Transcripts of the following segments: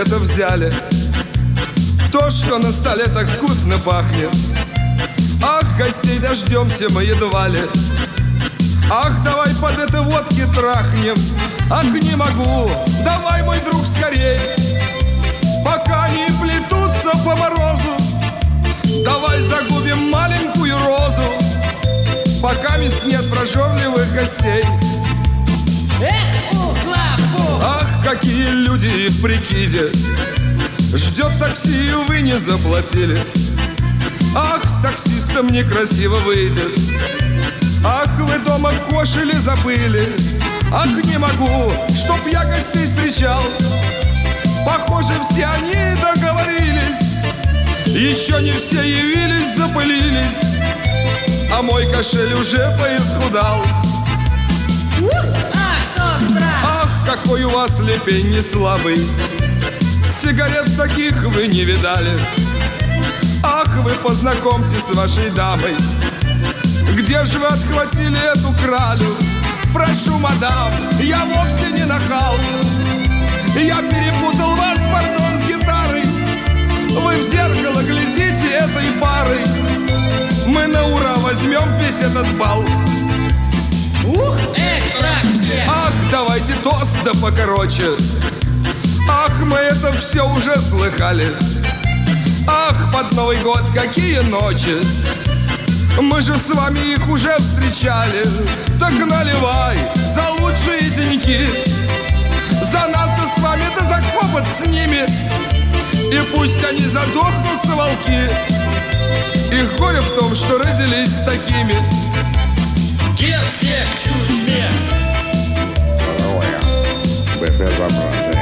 это взяли? То, что на столе так вкусно пахнет. Ах, гостей дождемся мы едва ли. Ах, давай под это водки трахнем. Ах, не могу, давай, мой друг, скорей, пока не плетутся по морозу. Давай загубим маленькую розу, пока мест нет прожорливых гостей. Ах, какие люди в прикиде, ждет такси, и вы не заплатили. Ах, с таксистом некрасиво выйдет. Ах, вы дома кошели забыли. Ах, не могу, чтоб я гостей встречал. Pохоже, все они договорились. Еще не все явились, запылились, а мой кошель уже поисхудал. Ах, какой у вас лепень не слабый, сигарет таких вы не видали. Ах, вы познакомьтесь с вашей дамой. Где же вы отхватили эту кралю? Прошу, мадам, я вовсе не нахал. Я перепутал вас, пардон, с гитарой. Вы в зеркало глядите этой парой. Мы на ура возьмем весь этот бал. Ах, давайте тост да покороче. Ах, мы это все уже слыхали. Ах, под Новый год какие ночи, мы же с вами их уже встречали. Так наливай за лучшие деньги, за нас-то с вами-то захлопать с ними. И пусть они задохнутся, волки. Их горе в том, что родились такими. Генсек, чуть-чуть. Безобразие.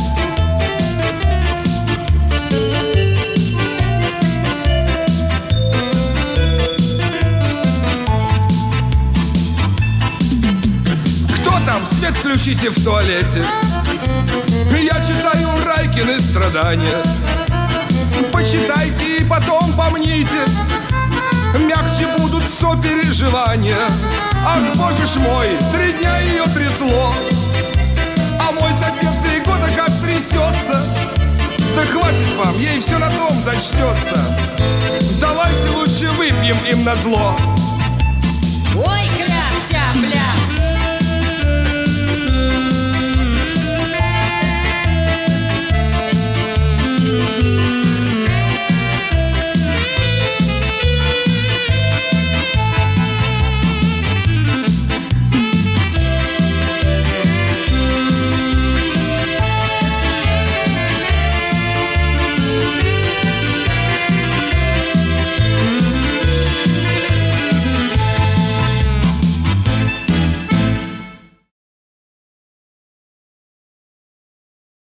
Свет включите в туалете. Я читаю Райкины страдания. Почитайте и потом помните. Мягче будут сопереживания. Ах, боже ж мой, 3 дня ее трясло, а мой сосед 3 года как трясется. Да хватит вам, ей все на том зачтется. Давайте лучше выпьем им назло. Ой!